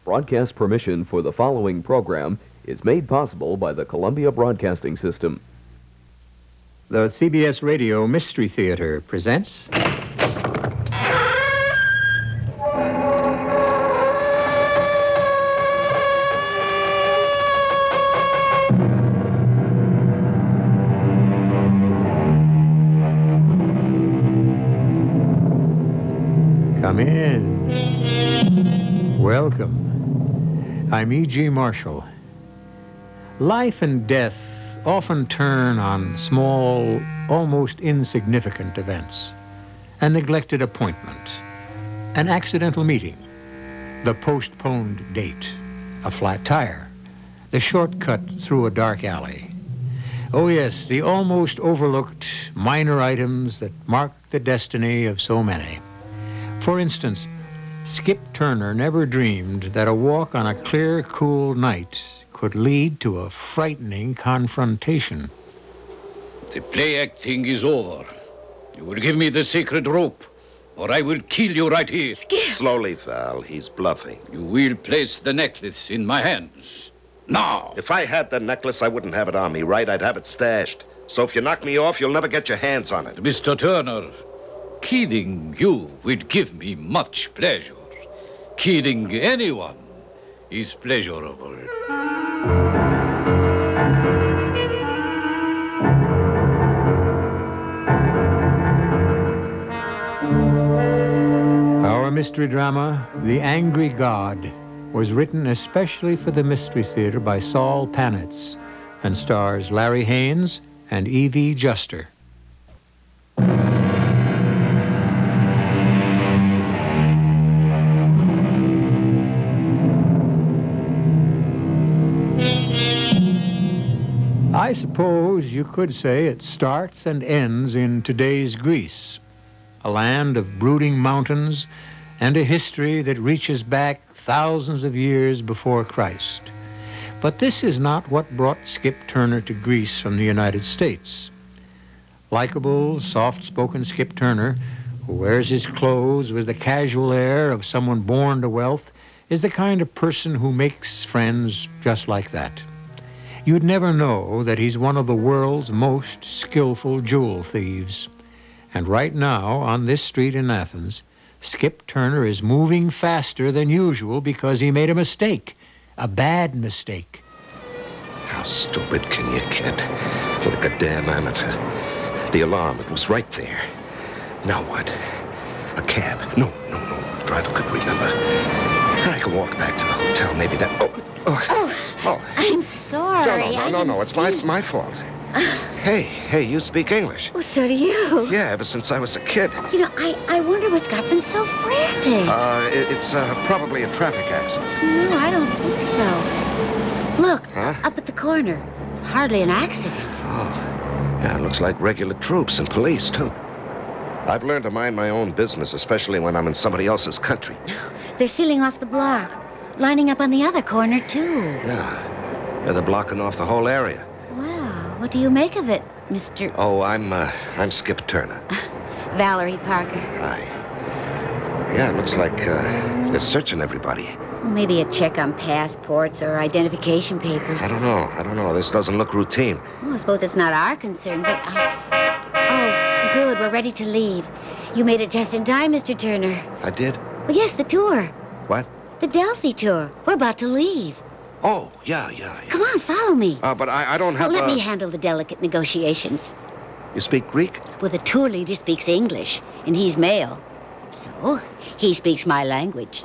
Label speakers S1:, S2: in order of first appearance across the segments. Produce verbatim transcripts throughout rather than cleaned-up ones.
S1: Broadcast permission for the following program is made possible by the Columbia Broadcasting System.
S2: The C B S Radio Mystery Theater presents... Come in. Welcome. I'm E G. Marshall. Life and death often turn on small, almost insignificant events. A neglected appointment, an accidental meeting, the postponed date, a flat tire, the shortcut through a dark alley. Oh yes, the almost overlooked minor items that mark the destiny of so many. For instance, Skip Turner never dreamed that a walk on a clear, cool night could lead to a frightening confrontation.
S3: The play acting is over. You will give me the sacred rope, or I will kill you right here.
S4: Skip! Slowly, Val. He's bluffing.
S3: You will place the necklace in my hands. Now!
S4: If I had the necklace, I wouldn't have it on me, right? I'd have it stashed. So if you knock me off, you'll never get your hands on it.
S3: Mister Turner, killing you would give me much pleasure. Killing anyone is pleasurable.
S2: Our mystery drama, The Angry God, was written especially for the Mystery Theater by Saul Panitz and stars Larry Haynes and Evie Juster. I suppose you could say it starts and ends in today's Greece, a land of brooding mountains and a history that reaches back thousands of years before Christ. But this is not what brought Skip Turner to Greece from the United States. Likeable, soft-spoken Skip Turner, who wears his clothes with the casual air of someone born to wealth, is the kind of person who makes friends just like that. You'd never know that he's one of the world's most skillful jewel thieves. And right now, on this street in Athens, Skip Turner is moving faster than usual because he made a mistake. A bad mistake.
S4: How stupid can you get? Like a damn amateur. The alarm, it was right there. Now what? A cab? No, no, no. The driver could remember. I can walk back to the hotel. Maybe that... Oh, oh.
S5: Oh,
S4: oh.
S5: I'm sorry.
S4: No, no, no,
S5: I
S4: no, no. It's my, my fault. Hey, hey, you speak English.
S5: Well, so do you.
S4: Yeah, ever since I was a kid.
S5: You know, I, I wonder what's got them so frantic.
S4: Uh, it, it's uh, probably a traffic accident.
S5: No, I don't think so. Look,
S4: Huh?
S5: up at the corner. It's hardly an accident.
S4: Oh, yeah, it looks like regular troops and police, too. I've learned to mind my own business, especially when I'm in somebody else's country.
S5: They're sealing off the block, lining up on the other corner, too.
S4: Yeah, yeah, they're blocking off the whole area.
S5: Well, what do you make of it, Mister
S4: Oh, I'm, uh, I'm Skip Turner.
S5: Valerie Parker?
S4: Hi. Yeah, it looks like, uh, they're searching everybody.
S5: Well, maybe a check on passports or identification papers.
S4: I don't know, I don't know. This doesn't look routine.
S5: Well, I suppose it's not our concern, but... Uh... Oh, good, we're ready to leave. You made it just in time, Mister Turner.
S4: I did?
S5: Well, yes, the tour.
S4: What?
S5: The Delphi tour. We're about to leave.
S4: Oh, yeah, yeah, yeah.
S5: Come on, follow me.
S4: Uh, but I, I don't have
S5: Well, let
S4: a...
S5: me handle the delicate negotiations.
S4: You speak Greek?
S5: Well, the tour leader speaks English, and he's male. So, he speaks my language.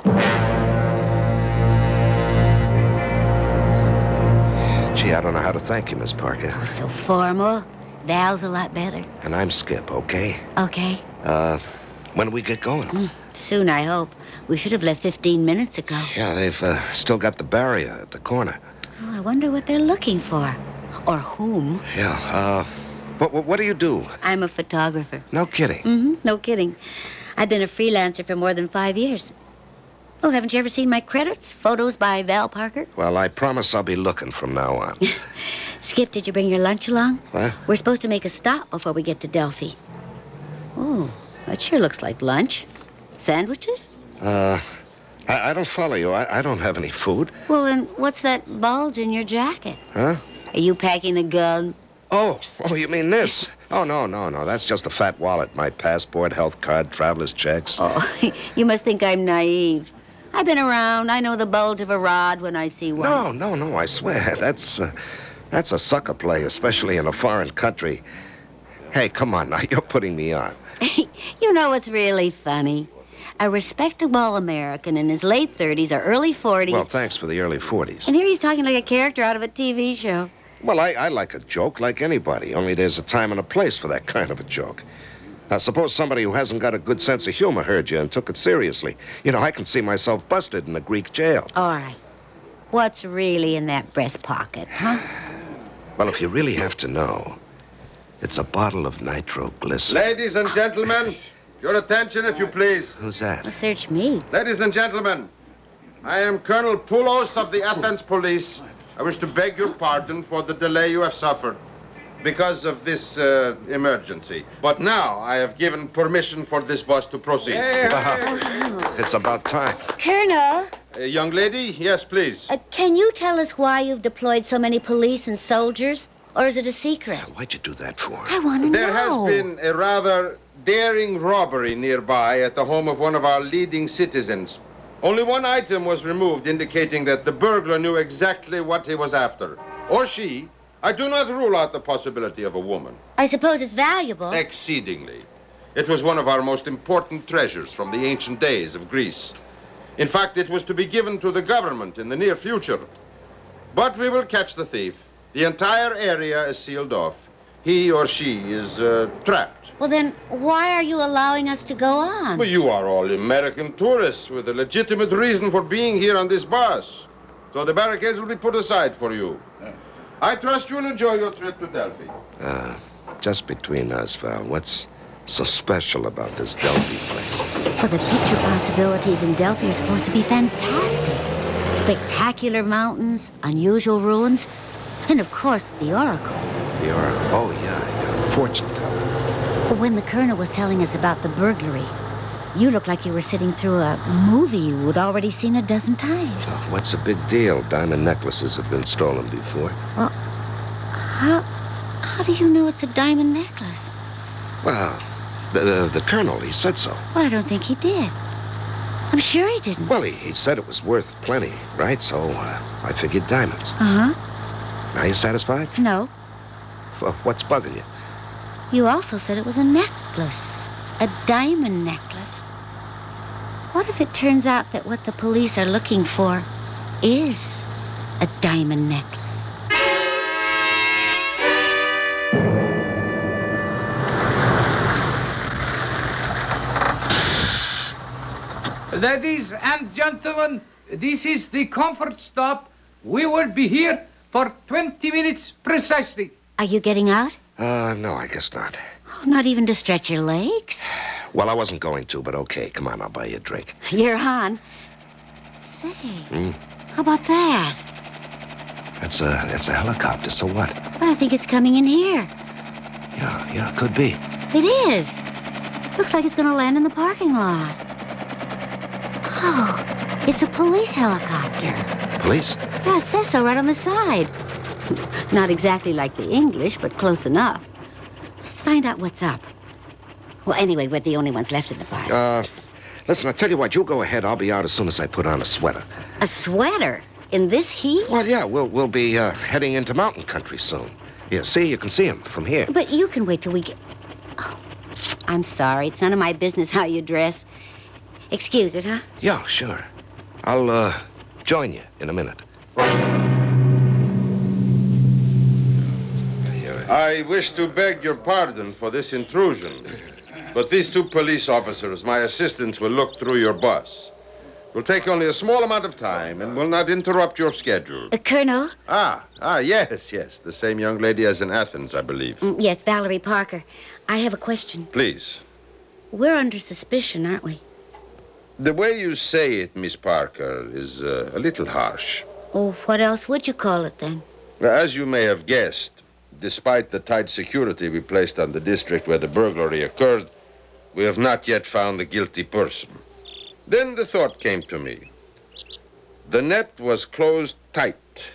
S4: Gee, I don't know how to thank you, Miss Parker.
S5: Oh, so formal. Val's a lot better.
S4: And I'm Skip, okay?
S5: Okay.
S4: Uh, when do we get going?
S5: Mm, soon, I hope. We should have left fifteen minutes ago.
S4: Yeah, they've uh, still got the barrier at the corner.
S5: Oh, I wonder what they're looking for. Or whom.
S4: Yeah, uh, what, what, what do you do?
S5: I'm a photographer.
S4: No kidding.
S5: Mm-hmm, no kidding. I've been a freelancer for more than five years. Oh, haven't you ever seen my credits? Photos by Val Parker?
S4: Well, I promise I'll be looking from now on.
S5: Skip, did you bring your lunch along?
S4: What?
S5: We're supposed to make a stop before we get to Delphi. Oh, that sure looks like lunch. Sandwiches?
S4: Uh, I, I don't follow you. I, I don't have any food.
S5: Well, then what's that bulge in your jacket?
S4: Huh?
S5: Are you packing a gun?
S4: Oh, oh, you mean this? Oh, no, no, no. That's just a fat wallet. My passport, health card, traveler's checks.
S5: Oh, you must think I'm naive. I've been around. I know the bulge of a rod when I see one.
S4: No, no, no, I swear. That's, uh, that's a sucker play, especially in a foreign country. Hey, come on now. You're putting me on.
S5: You know what's really funny? A respectable American in his late thirties or early forties.
S4: Well, thanks for the early forties.
S5: And here he's talking like a character out of a T V show.
S4: Well, I, I like a joke like anybody, only there's a time and a place for that kind of a joke. Now, suppose somebody who hasn't got a good sense of humor heard you and took it seriously. You know, I can see myself busted in a Greek jail.
S5: All right. What's really in that breast pocket, huh?
S4: Well, if you really have to know, it's a bottle of nitroglycerin.
S6: Ladies and gentlemen, your attention, if you please.
S4: Who's that?
S5: Well, search me.
S6: Ladies and gentlemen, I am Colonel Poulos of the Athens Police. I wish to beg your pardon for the delay you have suffered because of this uh, emergency. But now I have given permission for this bus to proceed.
S4: Wow. It's about time.
S5: Colonel,
S6: Uh, young lady, yes, please.
S5: uh, can you tell us why you've deployed so many police and soldiers? Or is it a secret?
S4: Why'd you do that for?
S5: I want to know.
S6: There has been a rather daring robbery nearby at the home of one of our leading citizens. Only one item was removed, indicating that the burglar knew exactly what he was after. Or she. I do not rule out the possibility of a woman.
S5: I suppose it's valuable.
S6: Exceedingly. It was one of our most important treasures from the ancient days of Greece. In fact, it was to be given to the government in the near future. But we will catch the thief. The entire area is sealed off. He or she is uh, trapped.
S5: Well, then, why are you allowing us to go on?
S6: Well, you are all American tourists with a legitimate reason for being here on this bus. So the barricades will be put aside for you. I trust you'll enjoy your trip to Delphi.
S4: Uh, just between us, Val, what's so special about this Delphi place?
S5: Well, the picture possibilities in Delphi are supposed to be fantastic. Spectacular mountains, unusual ruins, and, of course, the Oracle.
S4: The Oracle? Oh, yeah, yeah. Fortune teller.
S5: Well, when the colonel was telling us about the burglary, you looked like you were sitting through a movie you'd already seen a dozen times.
S4: Oh, what's the big deal? Diamond necklaces have been stolen before.
S5: Well, how, how do you know it's a diamond necklace?
S4: Well, the, the, the colonel, he said so.
S5: Well, I don't think he did. I'm sure he didn't.
S4: Well, he, he said it was worth plenty, right? So uh, I figured diamonds.
S5: Uh-huh.
S4: Now you satisfied?
S5: No.
S4: Well, what's bugging you?
S5: You also said it was a necklace. A diamond necklace. What if it turns out that what the police are looking for is a diamond necklace?
S7: Ladies and gentlemen, this is the comfort stop. We will be here for twenty minutes precisely.
S5: Are you getting out?
S4: Uh, no, I guess not.
S5: Oh, not even to stretch your legs?
S4: Well, I wasn't going to, but okay. Come on, I'll buy you a drink.
S5: You're on. Say,
S4: Hmm?
S5: how about that?
S4: That's a, that's a helicopter, so what?
S5: Well, I think it's coming in here.
S4: Yeah, yeah, could be.
S5: It is. Looks like it's going to land in the parking lot. Oh, it's a police helicopter.
S4: Police?
S5: Yeah, it says so right on the side. Not exactly like the English, but close enough. Let's find out what's up. Well, anyway, we're the only ones left in the bar.
S4: Uh, listen, I'll tell you what. You go ahead. I'll be out as soon as I put on a sweater.
S5: A sweater? In this heat?
S4: Well, yeah, we'll, we'll be uh, heading into mountain country soon. Yeah, see, you can see him from here.
S5: But you can wait till we get... Oh, I'm sorry. It's none of my business how you dress. Excuse it, huh?
S4: Yeah, sure. I'll, uh, join you in a minute.
S6: I wish to beg your pardon for this intrusion, but these two police officers, my assistants, will look through your bus. It will take only a small amount of time and will not interrupt your schedule.
S5: Uh, Colonel?
S6: Ah, ah, yes, yes. The same young lady as in Athens, I believe.
S5: Mm, yes, Valerie Parker. I have a question.
S6: Please.
S5: We're under suspicion, aren't we?
S6: The way you say it, Miss Parker, is uh, a little harsh.
S5: Oh, what else would you call it, then?
S6: As you may have guessed, despite the tight security we placed on the district where the burglary occurred, we have not yet found the guilty person. Then the thought came to me. The net was closed tight.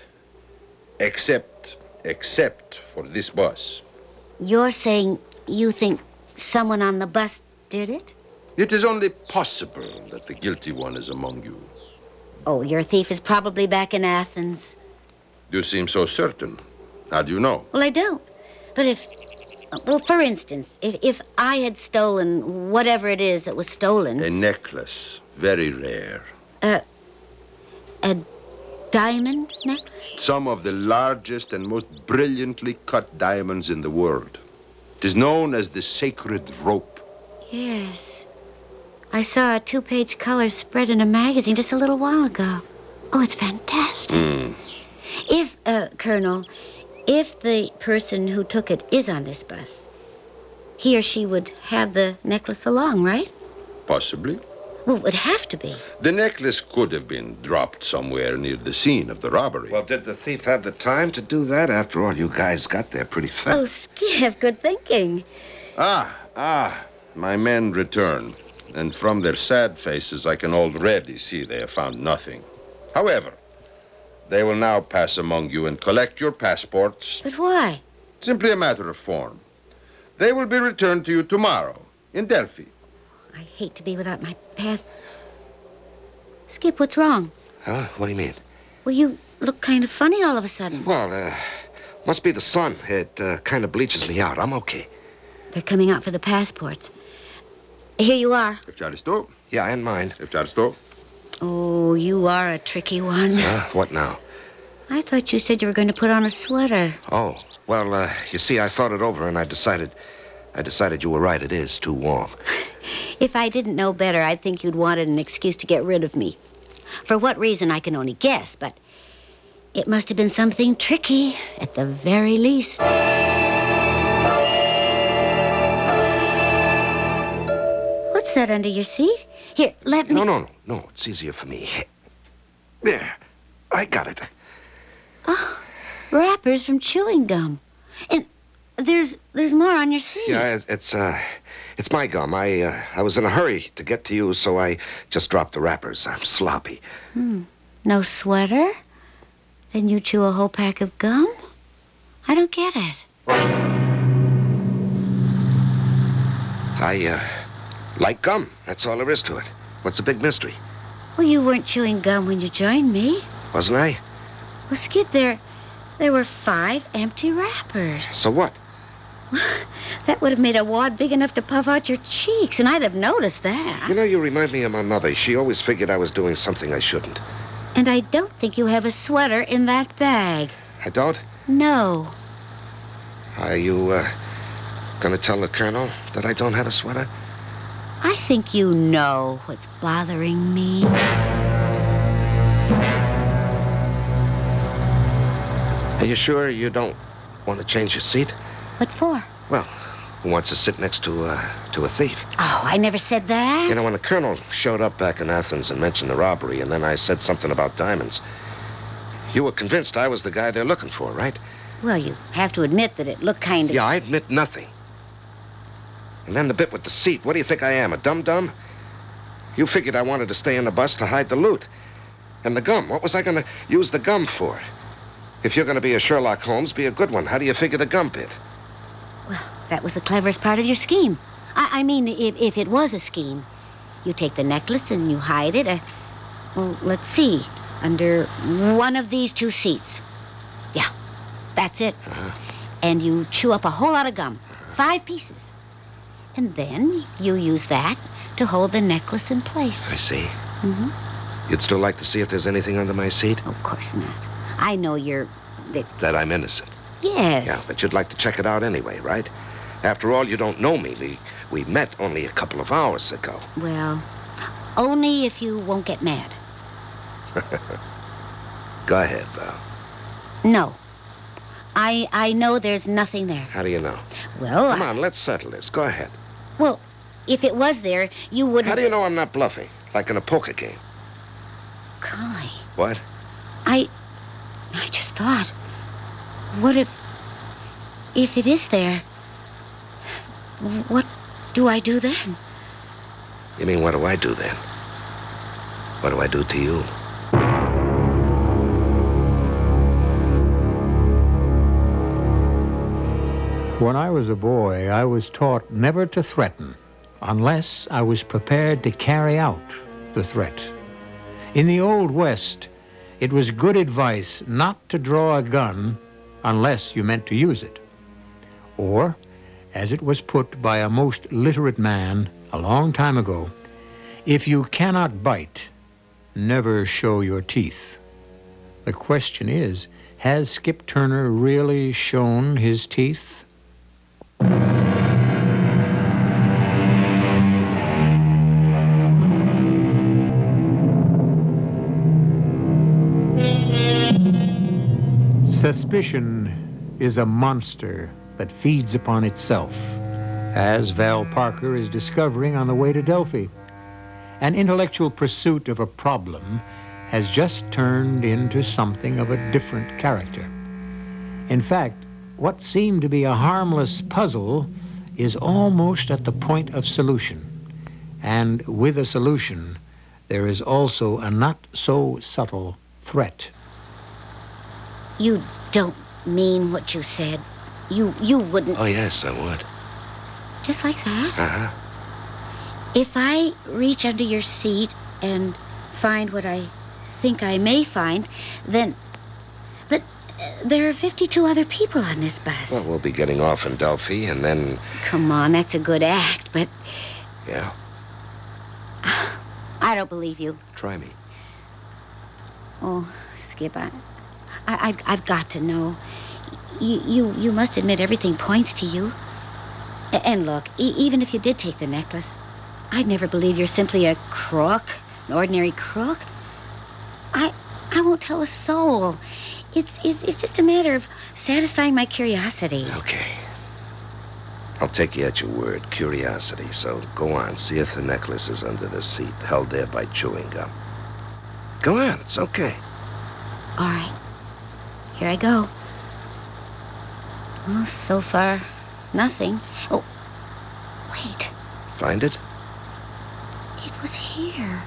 S6: Except, except for this bus.
S5: You're saying you think someone on the bus did it?
S6: It is only possible that the guilty one is among you.
S5: Oh, your thief is probably back in Athens.
S6: You seem so certain. How do you know?
S5: Well, I don't. But if... Well, for instance, if, if I had stolen whatever it is that was stolen...
S6: A necklace. Very rare.
S5: Uh, a diamond necklace?
S6: Some of the largest and most brilliantly cut diamonds in the world. It is known as the sacred rope.
S5: Yes. I saw a two-page color spread in a magazine just a little while ago. Oh, it's fantastic.
S6: Mm.
S5: If, uh, Colonel, if the person who took it is on this bus, he or she would have the necklace along, right?
S6: Possibly.
S5: Well, it would have to be.
S6: The necklace could have been dropped somewhere near the scene of the robbery.
S4: Well, did the thief have the time to do that? After all, you guys got there pretty fast.
S5: Oh, Skiff, good thinking.
S6: Ah, ah, my men return. And from their sad faces, I can already see they have found nothing. However, they will now pass among you and collect your passports.
S5: But why?
S6: Simply a matter of form. They will be returned to you tomorrow in Delphi.
S5: I hate to be without my pass. Skip, what's wrong?
S4: Huh? What do you mean?
S5: Well, you look kind of funny all of a sudden.
S4: Well, uh, must be the sun. It uh, kind of bleaches me out. I'm okay.
S5: They're coming out for the passports. Here you are.
S6: Evcharisto?
S4: Yeah, and mine.
S6: Evcharisto?
S5: Oh, you are a tricky one.
S4: Huh? What now?
S5: I thought you said you were going to put on a sweater.
S4: Oh, well, uh, you see, I thought it over and I decided... I decided you were right. It is too warm.
S5: If I didn't know better, I'd think you'd wanted an excuse to get rid of me. For what reason, I can only guess, but it must have been something tricky, at the very least. What's that under your seat? Here, let me...
S4: No, no, no, no. It's easier for me. There. I got it.
S5: Oh, wrappers from chewing gum. And there's there's more on your seat.
S4: Yeah, it's, uh, it's my gum. I, uh, I was in a hurry to get to you, so I just dropped the wrappers. I'm sloppy.
S5: Hmm. No sweater? Then you chew a whole pack of gum? I don't get it.
S4: I, uh, like gum. That's all there is to it. What's the big mystery?
S5: Well, you weren't chewing gum when you joined me.
S4: Wasn't I?
S5: Well, Skip, there, there were five empty wrappers.
S4: So what?
S5: That would have made a wad big enough to puff out your cheeks, and I'd have noticed that.
S4: You know, you remind me of my mother. She always figured I was doing something I shouldn't.
S5: And I don't think you have a sweater in that bag.
S4: I don't?
S5: No.
S4: Are you, uh, gonna tell the colonel that I don't have a sweater?
S5: I think you know what's bothering me.
S4: Are you sure you don't want to change your seat?
S5: What for?
S4: Well, who wants to sit next to, uh, to a thief?
S5: Oh, I never said that.
S4: You know, when the colonel showed up back in Athens and mentioned the robbery, and then I said something about diamonds, you were convinced I was the guy they're looking for, right?
S5: Well, you have to admit that it looked kind of...
S4: Yeah, I admit nothing. And then the bit with the seat. What do you think I am, a dum-dum? You figured I wanted to stay in the bus to hide the loot. And the gum, what was I going to use the gum for? If you're going to be a Sherlock Holmes, be a good one. How do you figure the gum bit?
S5: Well, that was the cleverest part of your scheme. I, I mean, if, if it was a scheme, you take the necklace and you hide it. Uh, well, let's see. Under one of these two seats. Yeah, that's it.
S4: Uh-huh.
S5: And you chew up a whole lot of gum. Five pieces. And then you use that to hold the necklace in place.
S4: I see.
S5: Mm-hmm.
S4: You'd still like to see if there's anything under my seat?
S5: Of course not. I know you're... That,
S4: That I'm innocent.
S5: yes.
S4: Yeah, but you'd like to check it out anyway, right? After all, you don't know me. We, we met only a couple of hours ago.
S5: Well, only if you won't get mad.
S4: Go ahead, Val.
S5: No. I I know there's nothing there.
S4: How do you know?
S5: Well,
S4: Come
S5: I-
S4: on, let's settle this. Go ahead.
S5: Well, if it was there, you wouldn't...
S4: How do you know I'm not bluffing? Like in a poker game.
S5: Golly,
S4: What?
S5: I... I just thought... What if... If it is there... What do I do then?
S4: You mean, what do I do then? What do I do to you?
S2: When I was a boy, I was taught never to threaten unless I was prepared to carry out the threat. In the Old West, it was good advice not to draw a gun unless you meant to use it. Or, as it was put by a most literate man a long time ago, if you cannot bite, never show your teeth. The question is, has Skip Turner really shown his teeth? Suspicion is a monster that feeds upon itself, as Val Parker is discovering on the way to Delphi. An intellectual pursuit of a problem has just turned into something of a different character. In fact, what seemed to be a harmless puzzle is almost at the point of solution. And with a solution, there is also a not-so-subtle threat.
S5: You don't mean what you said. You you wouldn't...
S4: Oh, yes, I would.
S5: Just like that?
S4: Uh-huh.
S5: If I reach under your seat and find what I think I may find, then... But uh, there are fifty-two other people on this bus.
S4: Well, we'll be getting off in Delphi, and then...
S5: Come on, that's a good act, but...
S4: Yeah?
S5: I don't believe you.
S4: Try me.
S5: Oh, Skip, I... I, I've, I've got to know. You, you, you must admit everything points to you. A- and look, e- even if you did take the necklace, I'd never believe you're simply a crook, an ordinary crook. I, I won't tell a soul. It's, it's, it's just a matter of satisfying my curiosity.
S4: Okay. I'll take you at your word, curiosity. So go on, see if the necklace is under the seat, held there by chewing gum. Go on, it's okay.
S5: All right. Here I go. Well, so far, nothing. Oh, wait.
S4: Find it?
S5: It was here.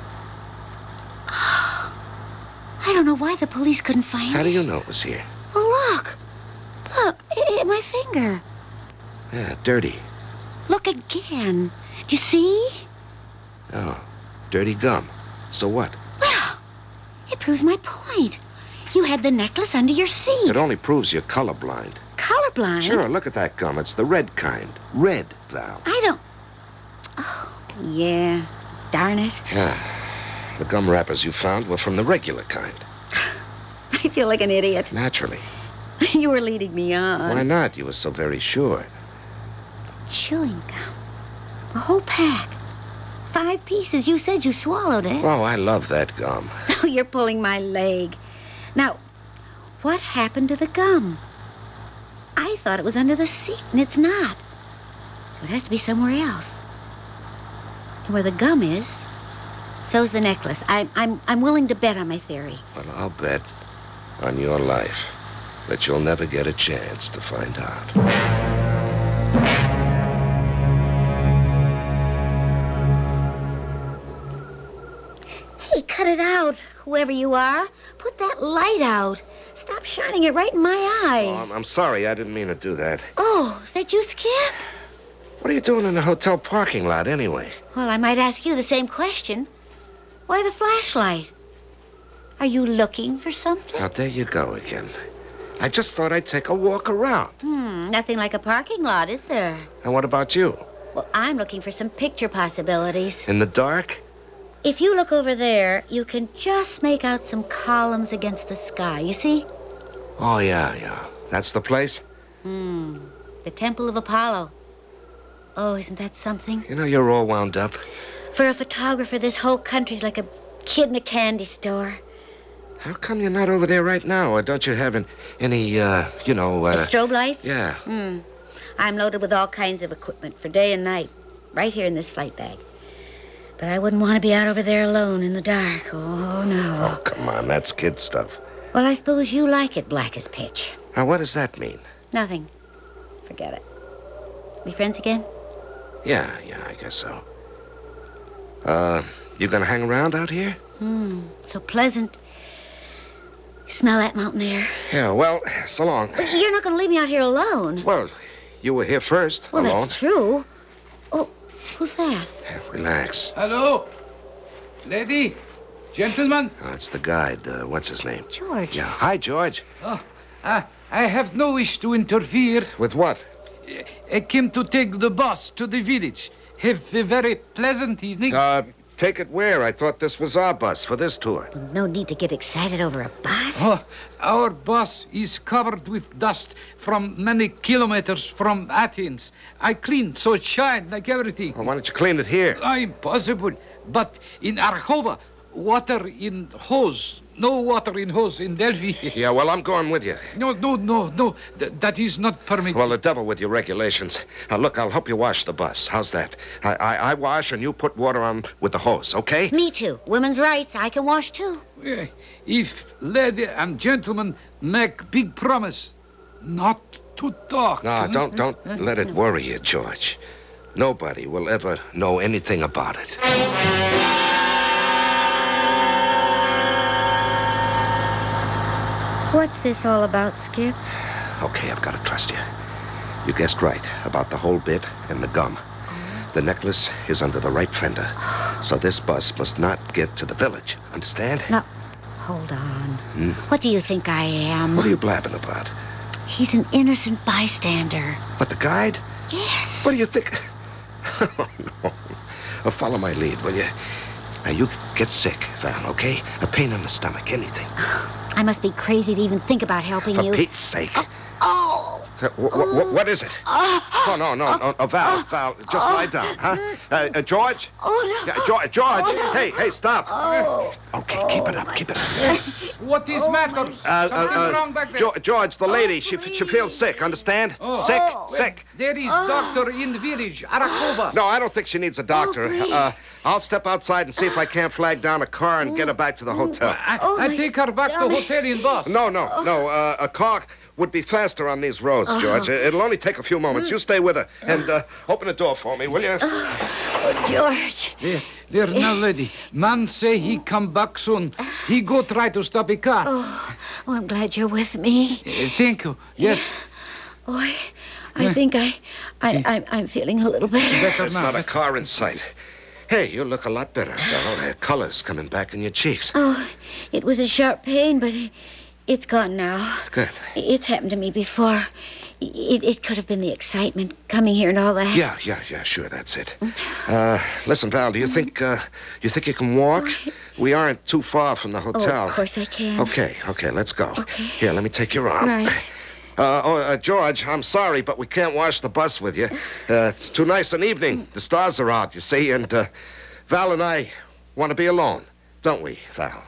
S5: I don't know why the police couldn't find
S4: How
S5: it.
S4: do you know it was here?
S5: Oh, look. Look, i- i- my finger.
S4: Yeah, dirty.
S5: Look again. Do you see?
S4: Oh, dirty gum. So what?
S5: Well, it proves my point. You had the necklace under your seat.
S4: It only proves you're colorblind.
S5: Colorblind?
S4: Sure, look at that gum. It's the red kind. Red, Val.
S5: I don't... Oh, yeah. Darn it.
S4: Yeah. The gum wrappers you found were from the regular kind.
S5: I feel like an idiot.
S4: Naturally.
S5: You were leading me on.
S4: Why not? You were so very sure.
S5: Chewing gum. A whole pack. Five pieces. You said you swallowed it.
S4: Oh, I love that gum.
S5: Oh, you're pulling my leg. Now, what happened to the gum? I thought it was under the seat, and it's not. So it has to be somewhere else. And where the gum is, so's the necklace. I, I'm, I'm willing to bet on my theory.
S4: Well, I'll bet on your life that you'll never get a chance to find out.
S5: Hey, cut it out, whoever you are. Put that light out. Stop shining it right in my
S4: Oh,
S5: eyes.
S4: I'm, I'm sorry. I didn't mean to do that.
S5: Oh, is that you, Skip?
S4: What are you doing in the hotel parking lot, anyway?
S5: Well, I might ask you the same question. Why the flashlight? Are you looking for something?
S4: Now, there you go again. I just thought I'd take a walk around.
S5: Hmm, nothing like a parking lot, is there?
S4: And what about you?
S5: Well, I'm looking for some picture possibilities.
S4: In the dark?
S5: If you look over there, you can just make out some columns against the sky. You see?
S4: Oh, yeah, yeah. That's the place?
S5: Hmm. The Temple of Apollo. Oh, isn't that something?
S4: You know, you're all wound up.
S5: For a photographer, this whole country's like a kid in a candy store.
S4: How come you're not over there right now? Or don't you have an, any, uh, you know, uh...
S5: The strobe lights?
S4: Yeah.
S5: Hmm. I'm loaded with all kinds of equipment for day and night, right here in this flight bag. But I wouldn't want to be out over there alone in the dark. Oh, no.
S4: Oh, come on. That's kid stuff.
S5: Well, I suppose you like it black as pitch.
S4: Now, what does that mean?
S5: Nothing. Forget it. We friends again?
S4: Yeah, yeah, I guess so. Uh, you gonna hang around out here?
S5: Hmm. So pleasant. Smell that mountain air.
S4: Yeah, well, so long.
S5: But you're not going to leave me out here alone.
S4: Well, You were here first,
S5: Well,
S4: alone.
S5: that's true. Oh, who's that?
S4: Yeah, relax.
S7: Hello? Lady? Gentlemen?
S4: Oh, it's the guide. Uh, what's his name?
S5: George.
S4: Yeah. Hi, George.
S7: Oh, I, I have no wish to interfere.
S4: With what?
S7: I came to take the bus to the village. Have a very pleasant evening.
S4: Uh, take it where? I thought this was our bus for this tour.
S5: Well, no need to get excited over a bus.
S7: Oh, our bus is covered with dust from many kilometers from Athens. I clean so it shine like everything.
S4: Well, why don't you clean it here?
S7: Ah, impossible. But in Arkhova, water in hose. No water in hose in Delphi.
S4: Yeah, well, I'm going with you.
S7: No, no, no, no. Th- that is not permitted.
S4: Well, the devil with your regulations. Now, look, I'll help you wash the bus. How's that? I, I, I wash and you put water on with the hose, okay?
S5: Me too. Women's rights. I can wash too.
S7: Eh, If lady and gentlemen make big promise not to talk.
S4: No, don't, don't let it worry you, George. Nobody will ever know anything about it.
S5: What's this all about, Skip?
S4: Okay, I've got to trust you. You guessed right about the whole bit and the gum. The necklace is under the right fender, so this bus must not get to the village. Understand?
S5: No. Hold on.
S4: Hmm?
S5: What do you think I am?
S4: What are you blabbing about?
S5: He's an innocent bystander.
S4: What, the guide?
S5: Yes.
S4: What do you think? Oh, no. Oh, follow my lead, will you? Now, you get sick, Val, okay? A pain in the stomach, anything.
S5: I must be crazy to even think about helping
S4: For
S5: you.
S4: Pete's sake.
S5: Oh.
S4: Uh, wh- wh- what is it?
S5: Oh.
S4: Oh, no, no, no, no, Val, Val, just lie down, huh? Uh, uh, George?
S5: Oh, no.
S4: Yeah, George, George,
S5: Oh, no.
S4: hey, hey, stop.
S5: Oh.
S4: Okay, keep it up, keep it up.
S7: What is
S5: Oh,
S7: matter?
S5: my-
S4: Uh,
S7: Something
S4: uh, uh,
S7: wrong back there.
S4: Jo- George, the lady, she,
S5: please.
S4: she feels sick, understand?
S7: Oh.
S4: Sick,
S5: Oh.
S4: sick.
S7: There is
S5: Oh.
S7: doctor in the village, Arakova.
S4: No, I don't think she needs a doctor.
S5: Oh, please.
S4: uh, I'll step outside and see if I can't flag down a car and get her back to the hotel.
S7: I,
S5: Oh,
S7: I
S5: my
S7: take her back to
S5: stomach.
S7: hotel in bus.
S4: No, no, no. Uh, a car would be faster on these roads,
S5: Oh.
S4: George. It'll only take a few moments. You stay with her and uh, open the door for me, will you?
S5: Oh, George.
S7: There, there now, lady. Man say he come back soon. He go try to stop a car.
S5: Oh, oh, I'm glad you're with me.
S7: Uh, thank you. Yes.
S5: Oh, I, I think I, I, I'm, I'm feeling a little better.
S7: Better
S4: There's
S7: now.
S4: not a car in sight. Hey, you look a lot better, fellow. The color's coming back in your cheeks.
S5: Oh, it was a sharp pain, but it, it's gone now.
S4: Good.
S5: It's happened to me before. It, it could have been the excitement coming here and all that.
S4: Yeah, yeah, yeah, sure, that's it. Uh, listen, Val, do you think, uh, you think you can walk? We aren't too far from the
S5: Oh,
S4: hotel.
S5: of course I can.
S4: Okay, okay, let's go.
S5: Okay.
S4: Here, let me take your arm.
S5: Right.
S4: Uh, oh, uh, George, I'm sorry, but we can't wash the bus with you. Uh, it's too nice an evening. The stars are out, you see, and uh, Val and I want to be alone, don't we, Val?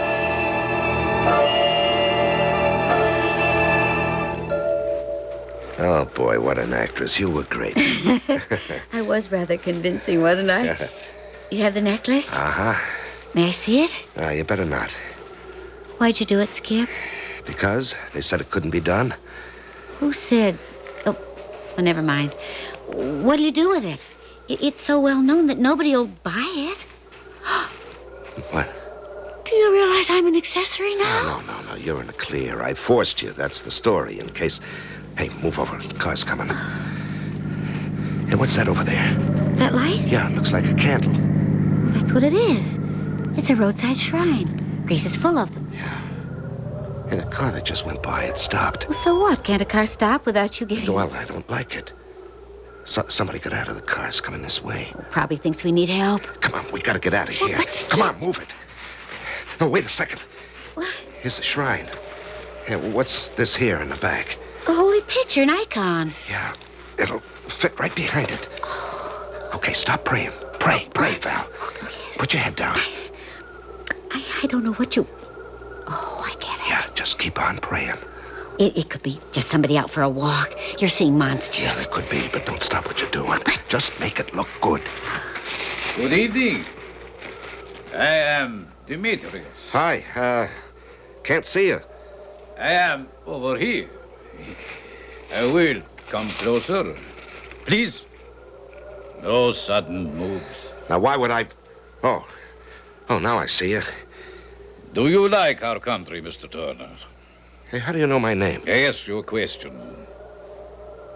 S4: Oh, boy, what an actress. You were great.
S5: I was rather convincing, wasn't I? You have the necklace?
S4: Uh-huh.
S5: May I see it?
S4: Uh, you better not.
S5: Why'd you do it, Skip?
S4: Because they said it couldn't be done.
S5: Who said? Oh, well, never mind. What'll you do with it? I- It's so well known that nobody'll buy it.
S4: What?
S5: Do you realize I'm an accessory now?
S4: No, no, no, no. You're in the clear. I forced you. That's the story. In case... Hey, move over. The car's coming. Hey, what's that over there?
S5: That light?
S4: Yeah, it looks like a candle.
S5: That's what it is. It's a roadside shrine. Greece is full of them.
S4: And a car that just went by, it stopped.
S5: Well, so what? Can't a car stop without you getting...
S4: Well, I don't like it. So, somebody got out of the car. It's coming this way.
S5: Probably thinks we need help.
S4: Come on, we gotta get out of here.
S5: but
S4: Come on, move it. No, wait a second.
S5: What?
S4: Here's the shrine. Yeah, what's this here in the back?
S5: A holy picture, an icon.
S4: Yeah, it'll fit right behind it. Okay, stop praying. Pray, pray, Val. Put your head down.
S5: I, I don't know what you... Oh, I get it.
S4: Yeah, just keep on praying.
S5: It, it could be just somebody out for a walk. You're seeing monsters.
S4: Yeah, it could be, but don't stop what you're doing. Just make it look good.
S3: Good evening. I am Demetrius.
S4: Hi, uh, can't see you.
S3: I am over here. I will come closer. Please. No sudden moves.
S4: Now, why would I... Oh, oh, now I see you.
S3: Do you like our country, Mister Turner?
S4: Hey, how do you know my name?
S3: I ask you a question.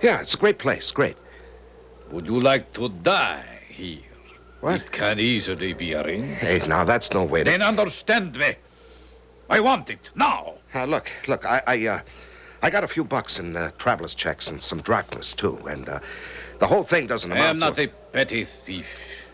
S4: Yeah, it's a great place. Great.
S3: Would you like to die here?
S4: What?
S3: It can easily be arranged.
S4: Hey, now, that's no way to...
S3: Then understand me. I want it now.
S4: Uh, look, look, I, I, uh, I got a few bucks in uh, traveler's checks and some drachmas, too. And uh, the whole thing doesn't
S3: I
S4: amount
S3: am not
S4: to...
S3: a petty thief.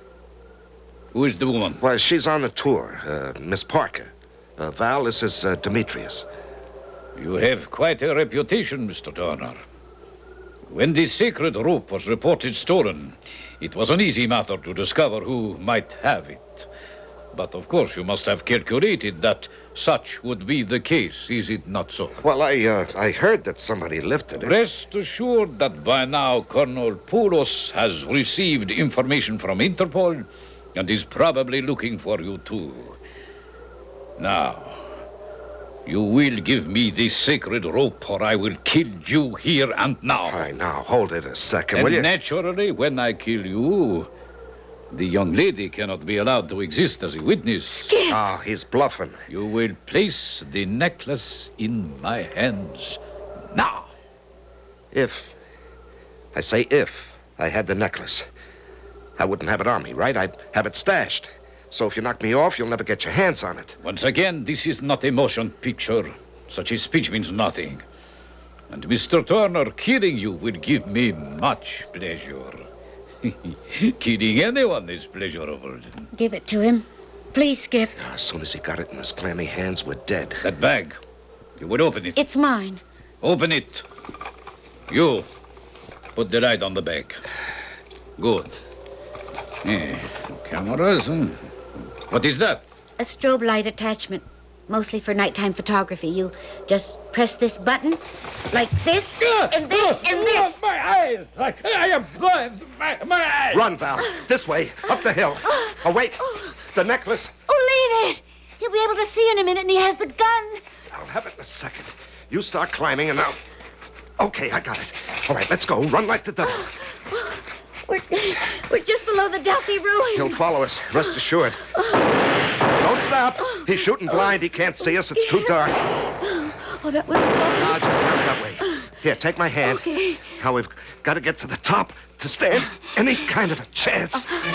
S3: Who is the woman?
S4: Well, she's on the tour, uh, Miss Parker. Uh, Val, this is uh, Demetrius.
S3: You have quite a reputation, Mister Turner. When the sacred rope was reported stolen, it was an easy matter to discover who might have it. But of course, you must have calculated that such would be the case, is it not so?
S4: Well, I, uh, I heard that somebody lifted it.
S3: Rest assured that by now Colonel Poulos has received information from Interpol and is probably looking for you too. Now, you will give me this sacred rope or I will kill you here and now.
S4: All right, now, hold it a second,
S3: And
S4: will you?
S3: naturally, when I kill you, the young lady cannot be allowed to exist as a witness.
S4: Oh, he's bluffing.
S3: You will place the necklace in my hands now.
S4: If, I say if, I had the necklace, I wouldn't have it on me, right? I'd have it stashed. So if you knock me off, you'll never get your hands on it.
S3: Once again, this is not a motion picture. Such a speech means nothing. And Mister Turner, killing you will give me much pleasure. Killing anyone is pleasurable.
S5: Give it to him. Please, Skip.
S4: As soon as he got it in his clammy hands, we're dead.
S3: That bag. You would open it.
S5: It's mine.
S3: Open it. You. Put the light on the bag. Good. Eh, cameras, huh? What is that?
S5: A strobe light attachment. Mostly for nighttime photography. You just press this button, like this, and this, and this.
S3: My eyes! I, I am blind. My, my eyes!
S4: Run, Val. This way, up the hill. Oh, wait. The necklace.
S5: Oh, leave it. He'll be able to see in a minute, and he has the gun.
S4: I'll have it in a second. You start climbing, and I'll... Okay, I got it. All right, let's go. Run like the devil.
S5: We're, we're just below the Delphi ruins.
S4: He'll follow us, rest assured. Don't stop. He's shooting blind. He can't see us. It's too dark.
S5: Oh, that was...
S4: No, it just sounds that way. Here, take my hand.
S5: Okay.
S4: Now we've got to get to the top to stand any kind of a chance.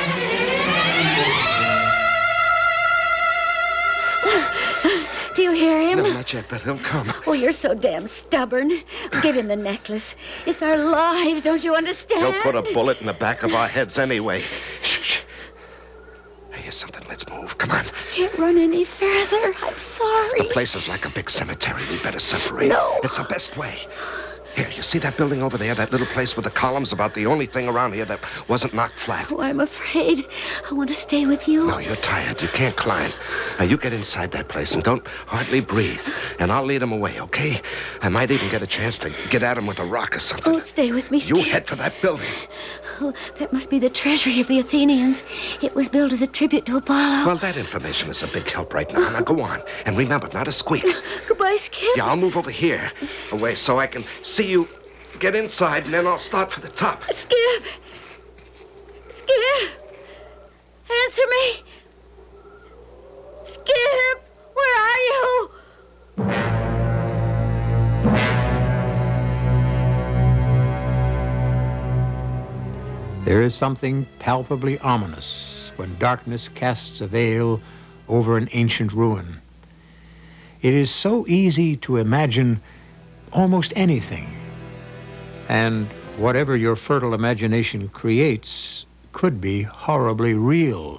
S5: Do you hear him?
S4: No, not yet, but he'll come.
S5: Oh, you're so damn stubborn. Give him the necklace. It's our lives, don't you understand?
S4: He'll put a bullet in the back of our heads anyway. Shh, shh. Here's something. Let's move. Come on.
S5: Can't run any further. I'm sorry.
S4: The place is like a big cemetery. We better separate.
S5: No.
S4: It's the best way. Here, you see that building over there? That little place with the columns? About the only thing around here that wasn't knocked flat.
S5: Oh, I'm afraid. I want to stay with you.
S4: No, you're tired. You can't climb. Now, you get inside that place and don't hardly breathe. And I'll lead him away, okay? I might even get a chance to get at him with a rock or something.
S5: Oh, stay with me.
S4: You head for that building.
S5: Oh, that must be the treasury of the Athenians. It was built as a tribute to Apollo.
S4: Well, that information is a big help right now. Now, go on. And remember, not a squeak.
S5: Goodbye, Skip.
S4: Yeah, I'll move over here. Away so I can see you get inside, and then I'll start for the top.
S5: Skip! Skip! Answer me! Skip! Where are you?
S2: There is something palpably ominous when darkness casts a veil over an ancient ruin. It is so easy to imagine almost anything. And whatever your fertile imagination creates could be horribly real.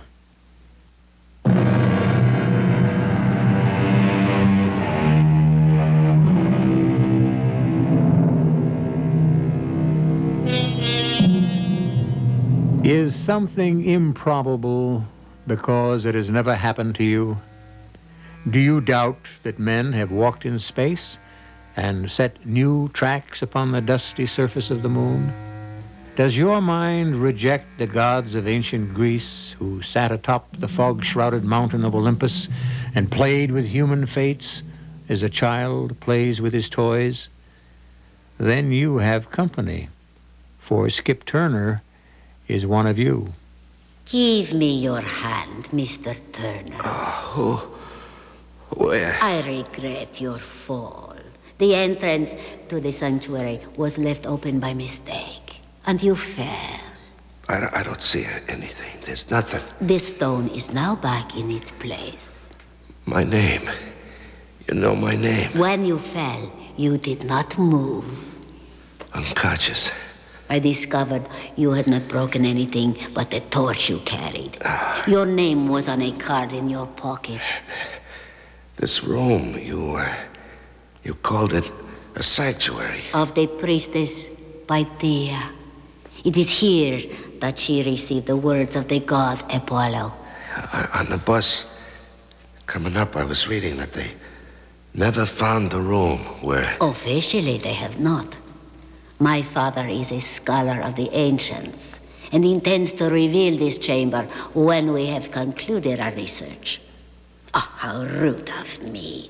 S2: Is something improbable because it has never happened to you? Do you doubt that men have walked in space and set new tracks upon the dusty surface of the moon? Does your mind reject the gods of ancient Greece who sat atop the fog-shrouded mountain of Olympus and played with human fates as a child plays with his toys? Then you have company, for Skip Turner is one of you.
S5: Give me your hand, Mister Turner.
S4: Oh, where?
S5: I regret your fall. The entrance to the sanctuary was left open by mistake, and you fell.
S4: I, don't- I don't see anything. There's nothing.
S5: This stone is now back in its place.
S4: My name. You know my name.
S5: When you fell, you did not move.
S4: Unconscious.
S5: I discovered you had not broken anything but the torch you carried. Your name was on a card in your pocket.
S4: This room, you, uh, you called it a sanctuary.
S5: Of the priestess Pythia. It is here that she received the words of the god Apollo.
S4: Uh, on the bus coming up, I was reading that they never found the room where...
S5: Officially, they have not. My father is a scholar of the ancients and intends to reveal this chamber when we have concluded our research. Oh, how rude of me.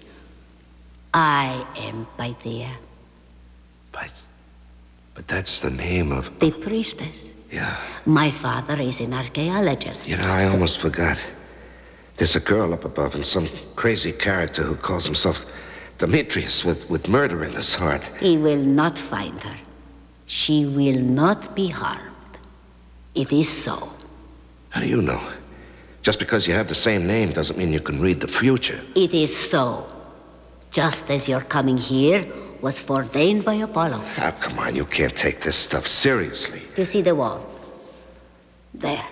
S5: I am Pythia,
S4: But, but that's the name of...
S5: the priestess.
S4: Yeah.
S5: My father is an archaeologist.
S4: You know, I almost forgot. There's a girl up above and some crazy character who calls himself Demetrius with, with murder in his heart.
S5: He will not find her. She will not be harmed. It is so.
S4: How do you know? Just because you have the same name doesn't mean you can read the future.
S5: It is so. Just as your coming here was foreordained by Apollo.
S4: Oh, come on, you can't take this stuff seriously.
S5: You see the wall? There.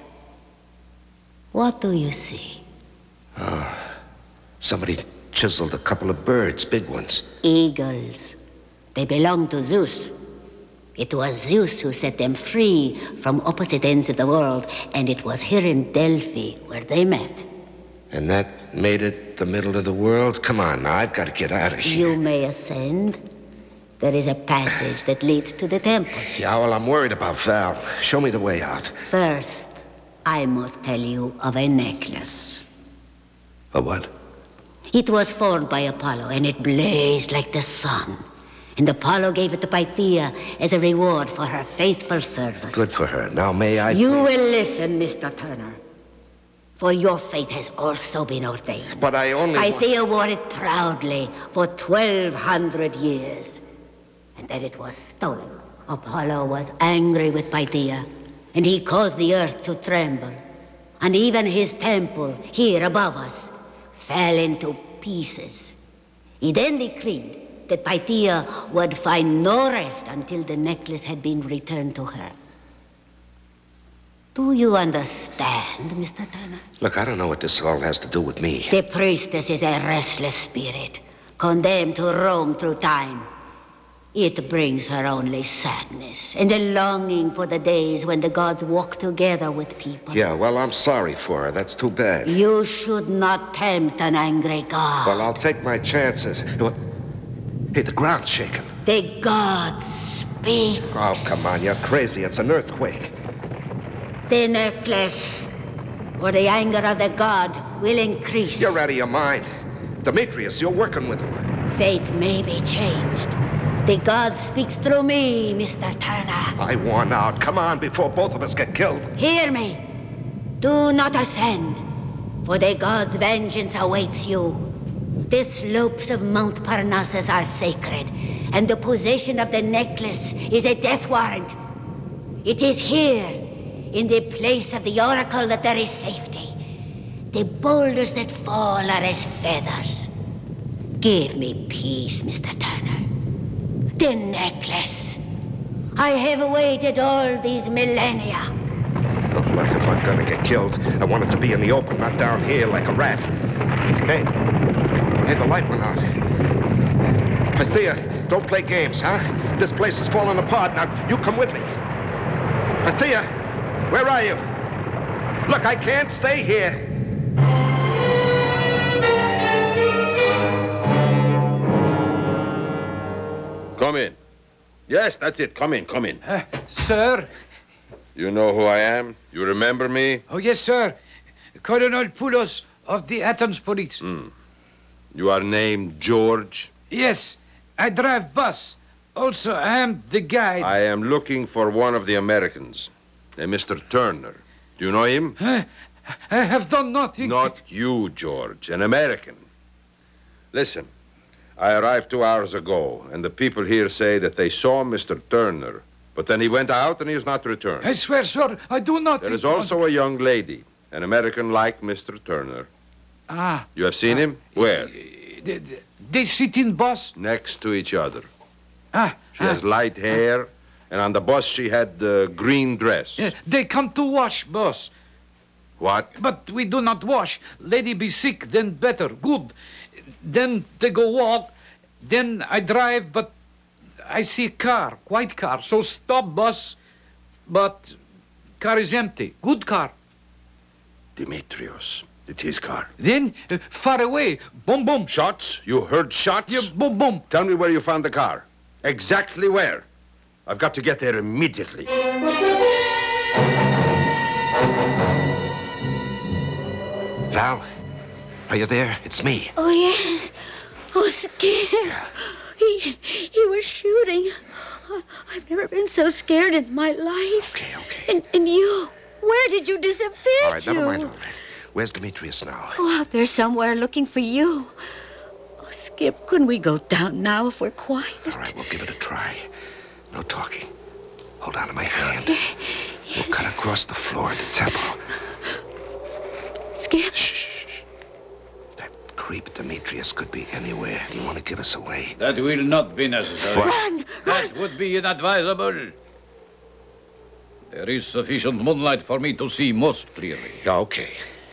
S5: What do you see?
S4: Oh, somebody chiseled a couple of birds, big ones.
S5: Eagles. They belong to Zeus. It was Zeus who set them free from opposite ends of the world, and it was here in Delphi where they met.
S4: And that made it the middle of the world? Come on, now, I've got to get out of here.
S5: You may ascend. There is a passage that leads to the temple.
S4: Yeah, well, I'm worried about Val. Show me the way out.
S5: First, I must tell you of a necklace.
S4: A what?
S5: It was formed by Apollo, and it blazed like the sun. And Apollo gave it to Pythia as a reward for her faithful service.
S4: Good for her. Now, may I...
S5: You
S4: please-
S5: will listen, Mister Turner. For your fate has also been ordained.
S4: But I only... want-
S5: Pythia wore it proudly for twelve hundred years. And then it was stolen. Apollo was angry with Pythia, and he caused the earth to tremble. And even his temple, here above us, fell into pieces. He then decreed that Pythia would find no rest until the necklace had been returned to her. Do you understand, Mister Turner?
S4: Look, I don't know what this all has to do with me.
S5: The priestess is a restless spirit, condemned to roam through time. It brings her only sadness and a longing for the days when the gods walk together with people.
S4: Yeah, well, I'm sorry for her. That's too bad.
S5: You should not tempt an angry god.
S4: Well, I'll take my chances. What? Hey, the ground's shaking.
S5: The gods speak.
S4: Oh, come on, you're crazy. It's an earthquake.
S5: The necklace, or the anger of the god, will increase.
S4: You're out of your mind. Demetrius, you're working with him.
S5: Fate may be changed. The god speaks through me, Mister Turner.
S4: I won out. Come on, before both of us get killed.
S5: Hear me. Do not ascend, for the god's vengeance awaits you. The slopes of Mount Parnassus are sacred, and the possession of the necklace is a death warrant. It is here, in the place of the oracle, that there is safety. The boulders that fall are as feathers. Give me peace, Mister Turner. The necklace. I have waited all these millennia.
S4: Look, look, if I'm gonna get killed, I want it to be in the open, not down here like a rat. Hey, hey, the light went out. Pythia, don't play games, huh? This place is falling apart. Now, you come with me. Pythia, where are you? Look, I can't stay here.
S6: Come in. Yes, that's it. Come in, come in.
S7: Uh, sir?
S6: You know who I am? You remember me?
S7: Oh, yes, sir. Colonel Poulos of the Athens Police.
S6: Hmm. You are named George?
S7: Yes, I drive bus. Also, I am the guide.
S6: I am looking for one of the Americans, a Mister Turner. Do you know him?
S7: Uh, I have done nothing.
S6: Not you, George, an American. Listen, I arrived two hours ago, and the people here say that they saw Mister Turner, but then he went out and he has not returned.
S7: I swear, sir, I do not...
S6: There is also a young lady, an American like Mister Turner.
S7: Ah.
S6: You have seen him? Where?
S7: They, they, they sit in bus.
S6: Next to each other.
S7: Ah.
S6: She has light hair, and on the bus she had the green dress.
S7: Yeah, they come to wash, boss.
S6: What?
S7: But we do not wash. Lady be sick, then better, good. Then they go walk. Then I drive, but I see car, white car. So stop bus, but car is empty. Good car.
S6: Demetrios. It's his car.
S7: Then uh, far away, boom, boom.
S6: Shots? You heard shots?
S7: Yeah, boom, boom.
S6: Tell me where you found the car. Exactly where. I've got to get there immediately.
S4: Val, are you there? It's me.
S5: Oh, yes. Oh, scared.
S4: Yeah.
S5: He, he was shooting. I- I've never been so scared in my life.
S4: Okay, okay.
S5: And, and you, where did you disappear
S4: All right,
S5: to?
S4: never mind all that. Where's Demetrius now?
S5: Oh, out there somewhere looking for you. Oh, Skip, couldn't we go down now if we're quiet?
S4: All right, we'll give it a try. No talking. Hold on to my hand. We'll cut across the floor to tempo.
S5: Skip?
S4: Shh, shh, shh. That creep Demetrius could be anywhere. Do you want to give us away?
S3: That will not be necessary.
S4: What?
S5: Run,
S3: That
S5: run.
S3: would be inadvisable. There is sufficient moonlight for me to see most clearly.
S4: Okay.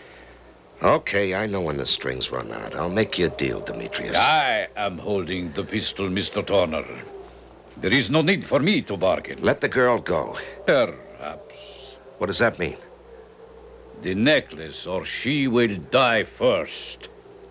S4: Okay, I know when the strings run out. I'll make you a deal, Demetrius.
S3: I am holding the pistol, Mister Turner. There is no need for me to bargain.
S4: Let the girl go.
S3: Perhaps.
S4: What does that mean?
S3: The necklace, or she will die first.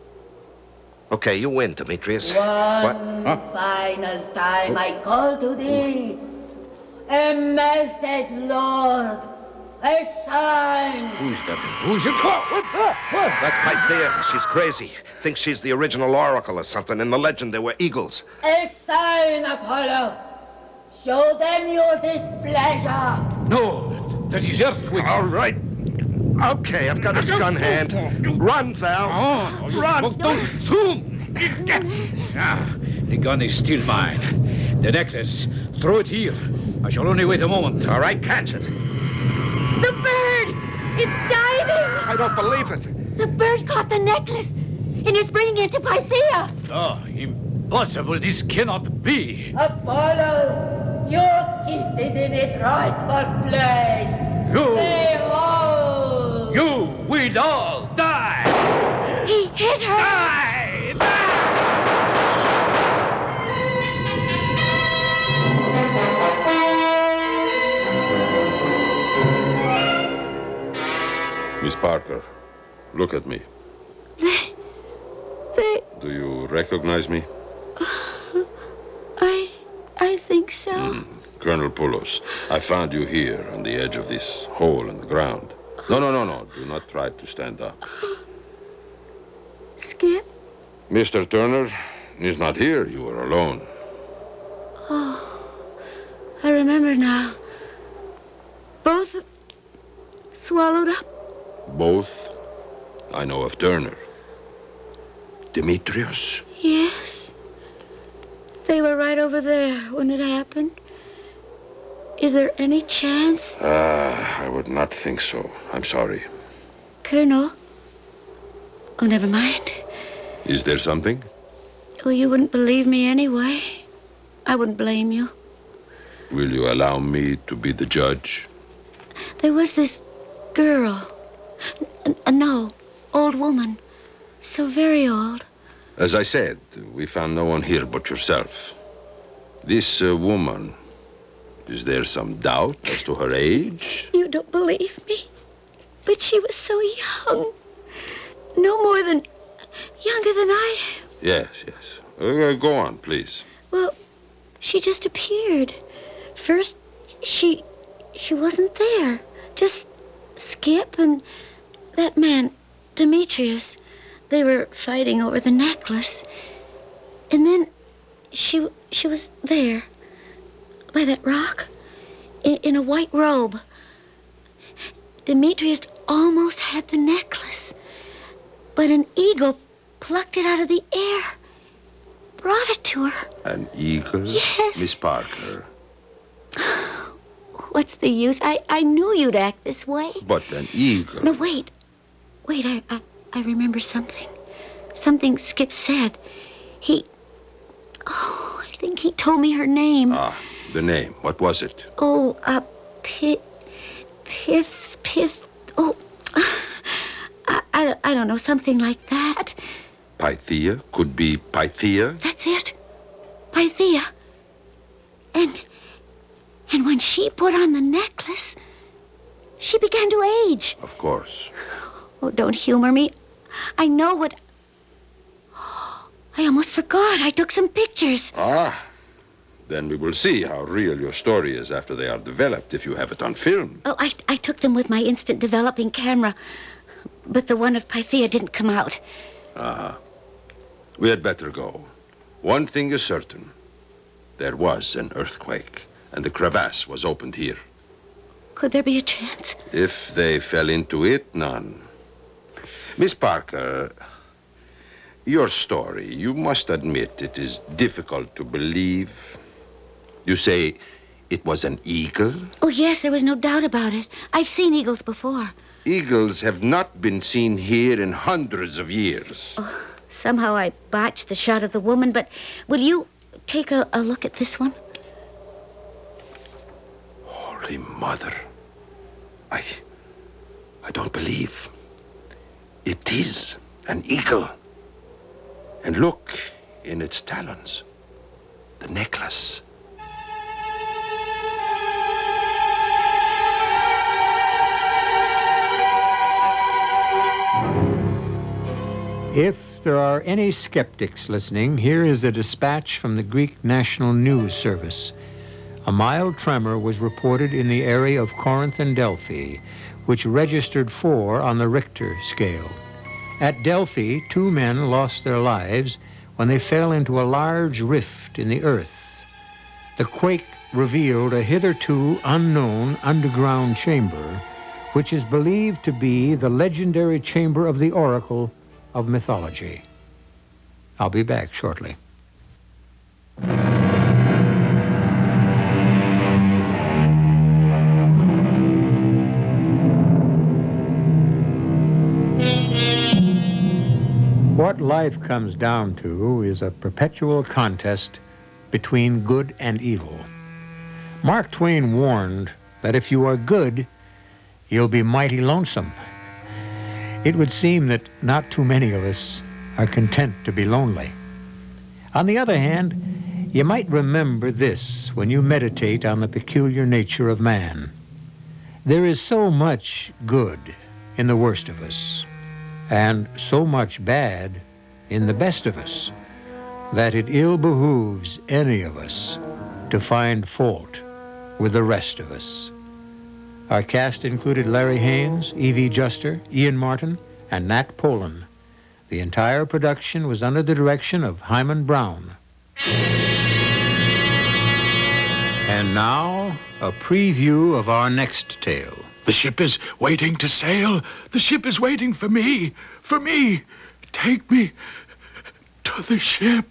S4: Okay, you win, Demetrius.
S8: One
S4: What?
S3: Huh?
S8: final time I call to thee. A message, Lord. A sign.
S3: Who's that? Who's it? What? What? What? What?
S4: That's Pythia. She's crazy. Thinks she's the original oracle or something. In the legend, there were eagles.
S8: A sign, Apollo. Show them your displeasure.
S3: No, that is earthquake.
S4: All right. Okay, I've got his gun hand. Run, Val.
S3: Oh,
S4: Run.
S3: oh, don't soon. Ah, the gun is still mine. The necklace, throw it here. I shall only wait a moment.
S4: All right, catch it.
S5: The bird! It's diving!
S4: I don't believe it.
S5: The bird caught the necklace, and it's bringing it to Pythia.
S3: Oh, impossible. This cannot be.
S8: Apollo, your gift is in its rightful place.
S3: You,
S8: Behold.
S3: you will all die.
S5: He hit her.
S3: Die! Die!
S6: Miss Parker, look at me.
S5: They, they,
S6: Do you recognize me?
S5: I, I think so.
S6: Mm. Colonel Poulos, I found you here on the edge of this hole in the ground. No, no, no, no. Do not try to stand up.
S5: Skip?
S6: Mister Turner is not here. You are alone.
S5: Oh, I remember now. Both swallowed up.
S6: Both? I know of Turner. Demetrius?
S5: Yes. They were right over there when it happened. Is there any chance?
S6: Ah, I would not think so. I'm sorry.
S5: Colonel? Oh, never mind.
S6: Is there something?
S5: Oh, you wouldn't believe me anyway. I wouldn't blame you.
S6: Will you allow me to be the judge?
S5: There was this girl. N- n- no, old woman. So very old.
S6: As I said, we found no one here but yourself. This uh, woman, is there some doubt as to her age?
S5: You don't believe me? But she was so young. No more than younger than I am.
S6: Yes, yes. Uh, go on, please.
S5: Well, she just appeared. First, she she wasn't there. Just Skip and that man, Demetrius. They were fighting over the necklace. And then she she was there, by that rock, in, in a white robe. Demetrius almost had the necklace, but an eagle plucked it out of the air brought it to her.
S6: An eagle?
S5: Yes.
S6: Miss Parker.
S5: What's the use? I, I knew you'd act this way.
S6: But an eagle?
S5: No, wait. Wait, I, I, I remember something. Something Skip said. He... Oh, I think he told me her name.
S6: Ah, the name. What was it?
S5: Oh, uh, Pith... Pith... Pith... Oh, I, I, I don't know, something like that.
S6: Pythia? Could be Pythia?
S5: That's it. Pythia. And... And when she put on the necklace, she began to age.
S6: Of course.
S5: Oh, don't humor me. I know what... I almost forgot. I took some pictures.
S6: Ah, then we will see how real your story is after they are developed, if you have it on film.
S5: Oh, I, I took them with my instant developing camera. But the one of Pythia didn't come out.
S6: Ah, we had better go. One thing is certain. There was an earthquake, and the crevasse was opened here.
S5: Could there be a chance?
S6: If they fell into it, none. Miss Parker, your story, you must admit it is difficult to believe. You say it was an eagle?
S5: Oh, yes, there was no doubt about it. I've seen eagles before.
S6: Eagles have not been seen here in hundreds of years.
S5: Oh, somehow I botched the shot of the woman, but will you take a, a look at this one?
S6: Holy Mother. I... I don't believe. It is an eagle. And look, in its talons, the necklace.
S2: If there are any skeptics listening, here is a dispatch from the Greek National News Service. A mild tremor was reported in the area of Corinth and Delphi, which registered four on the Richter scale. At Delphi, two men lost their lives when they fell into a large rift in the earth. The quake revealed a hitherto unknown underground chamber, which is believed to be the legendary chamber of the oracle of mythology. I'll be back shortly. What life comes down to is a perpetual contest between good and evil. Mark Twain warned that if you are good, you'll be mighty lonesome. It would seem that not too many of us are content to be lonely. On the other hand, you might remember this when you meditate on the peculiar nature of man. There is so much good in the worst of us, and so much bad in the best of us, that it ill behooves any of us to find fault with the rest of us. Our cast included Larry Haynes, Evie Juster, Ian Martin, and Nat Polan. The entire production was under the direction of Hyman Brown. And now, a preview of our next tale.
S9: The ship is waiting to sail. The ship is waiting for me. For me. Take me to the ship.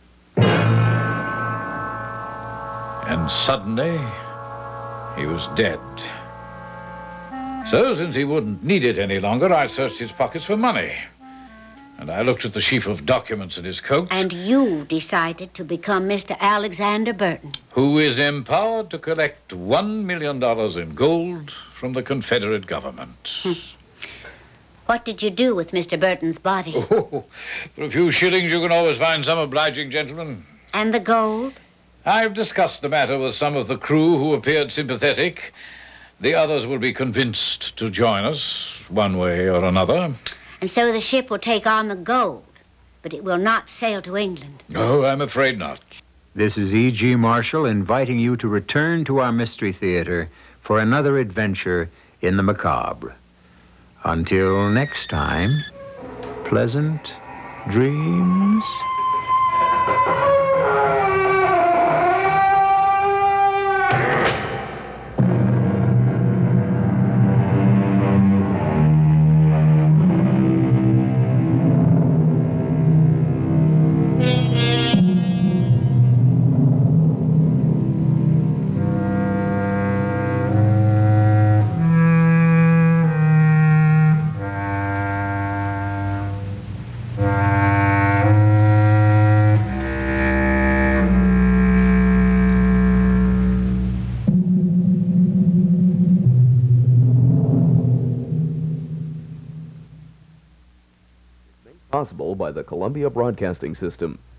S3: And suddenly, he was dead. So, since he wouldn't need it any longer, I searched his pockets for money. And I looked at the sheaf of documents in his coat.
S5: And you decided to become Mister Alexander Burton.
S3: Who is empowered to collect one million dollars in gold from the Confederate government.
S5: Hmm. What did you do with Mister Burton's body?
S3: Oh, for a few shillings, you can always find some obliging gentleman.
S5: And the gold?
S3: I've discussed the matter with some of the crew who appeared sympathetic. The others will be convinced to join us, one way or another.
S5: And so the ship will take on the gold, but it will not sail to England.
S3: No, I'm afraid not.
S2: This is E G. Marshall inviting you to return to our Mystery Theater for another adventure in the macabre. Until next time, pleasant dreams.
S1: Possible by the Columbia Broadcasting System.